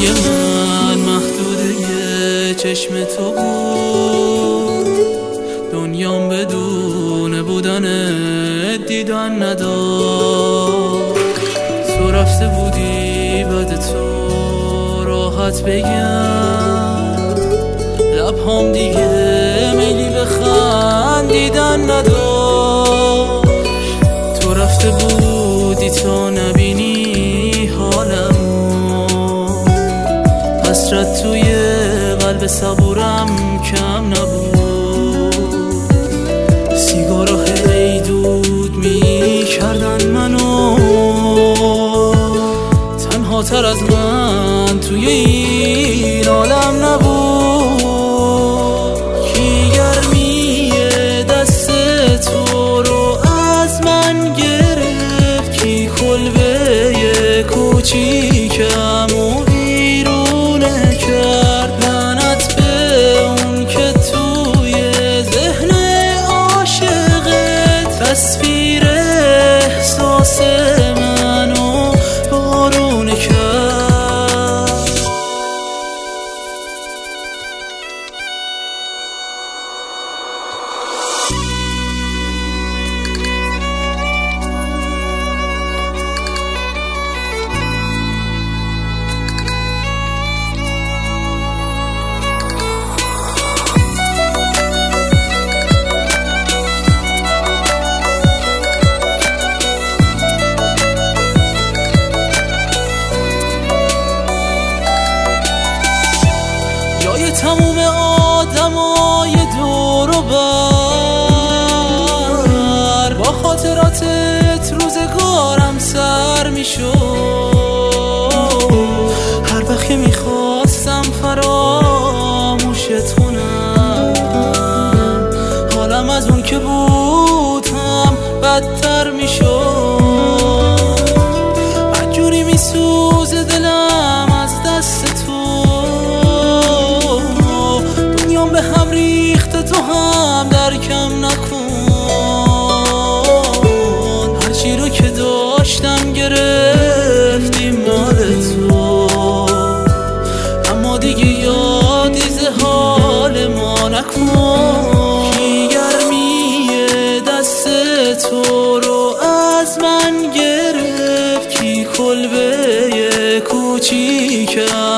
دنیای من محدوده چشم تو بود، دنیام بدون بودن دیدن نداشت. تو رفته بودی بعد تو راحت بگم، لبهام دیگه میلی به خندیدن نداشت. تو رفته بودی تا نبینی حالمو، حسرت توی قلب صبورم کم نبود. سیگارا هی دود می کردن منو، تنها تر از من توی این عالم نبود. کی گرمی دست تو رو از من گرفت، کی کلبه کوچیکم و بیرونه کرد. لعنت به اون که توی ذهن عاشقت تصویر احساس منو بارونه کرد. تموم آدمای دور و بر با خاطراتت روزگارم سر میشد. هر وقت که میخواستم فراموشت کنم، حالم از اون که بودم بدتر میشد. بدجوری میسوزه دلم از دست تو، به هم ریخته تو هم درکم نکن. هرچی رو که داشتم گرفتیم مال تو، اما دیگه یادی ز حال ما نکن. کی گرمی دست تو رو از من گرفت، کی کلبه کوچیکم